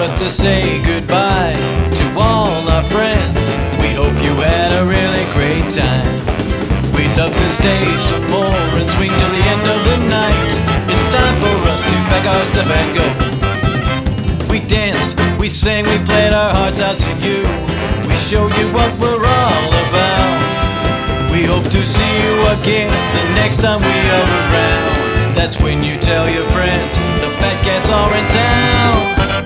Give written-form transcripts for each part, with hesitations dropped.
us to say goodbye to all our friends. We hope you had a really great time. We'd love to stay some more and swing till the end of the night. It's time for us to pack our stuff and go. We danced, we sang, we played our hearts out to you. We showed you what we're all about. We hope to see you again the next time we are around. That's when you tell your friends the Fat Cats are in town.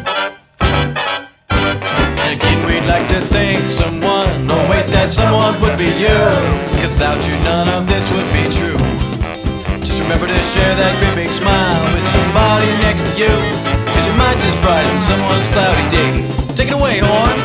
Again, we'd like to thank someone. Oh wait, that someone would be you, 'cause without you none of this would be true. Just remember to share that great big smile with somebody next to you, 'cause you might just brighten someone's cloudy day. Take it away, horns.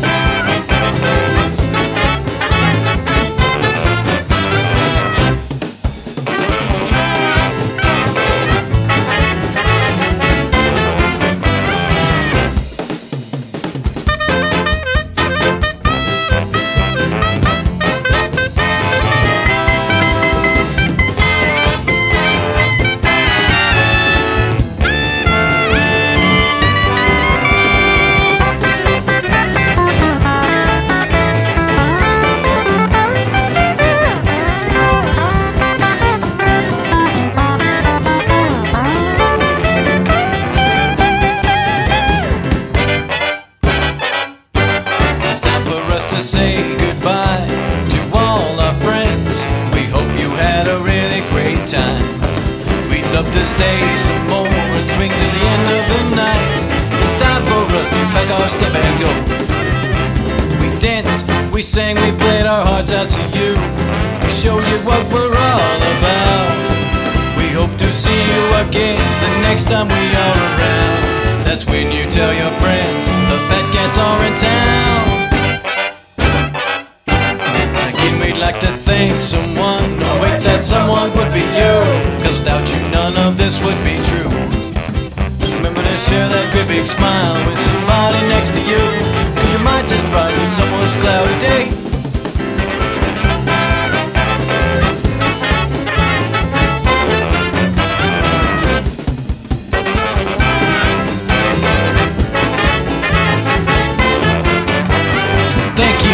Say goodbye to all our friends. We hope you had a really great time. We'd love to stay some more and swing to the end of the night. It's time for us to pack our stuff and go. We danced, we sang, we played our hearts out to you. We showed you what we're all about. We hope to see you again the next time we are around. That's when you tell your friends the Fat Cats are in town. We'd like to thank someone. Oh wait, that someone would be you, 'cause without you none of this would be true. Just remember to share that great big smile with somebody next to you, 'cause you might just brighten someone's cloudy day. Thank you.